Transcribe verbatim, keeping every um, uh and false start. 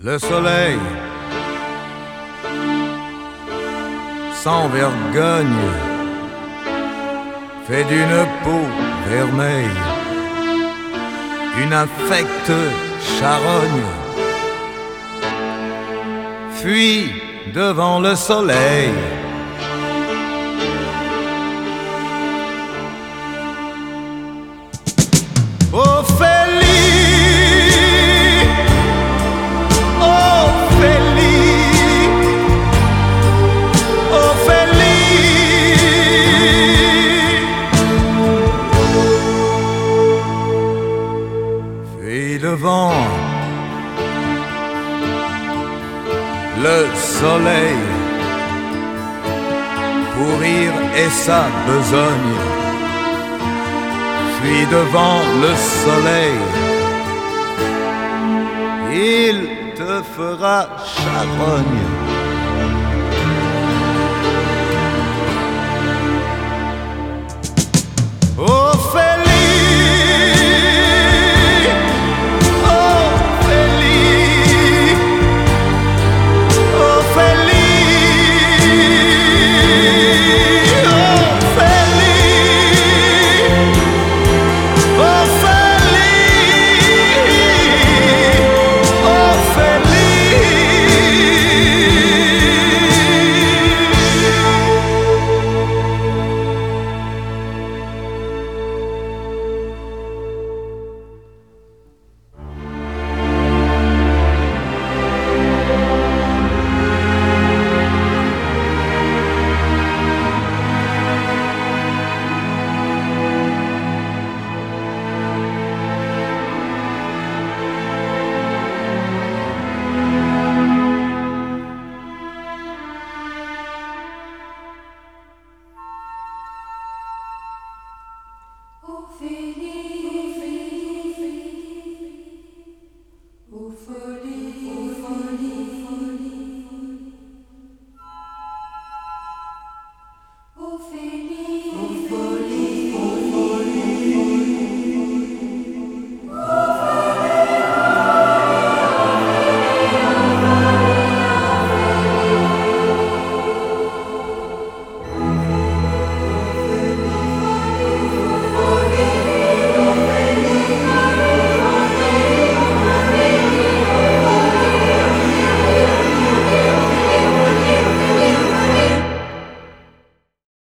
le soleil, sans vergogne, fait d'une peau vermeille une infecte charogne. Fuis devant le soleil. Ophélie, Ophélie, Ophélie, fuis devant le soleil pour rire et sa besogne. Fuis devant le soleil, il te fera charogne. Oh,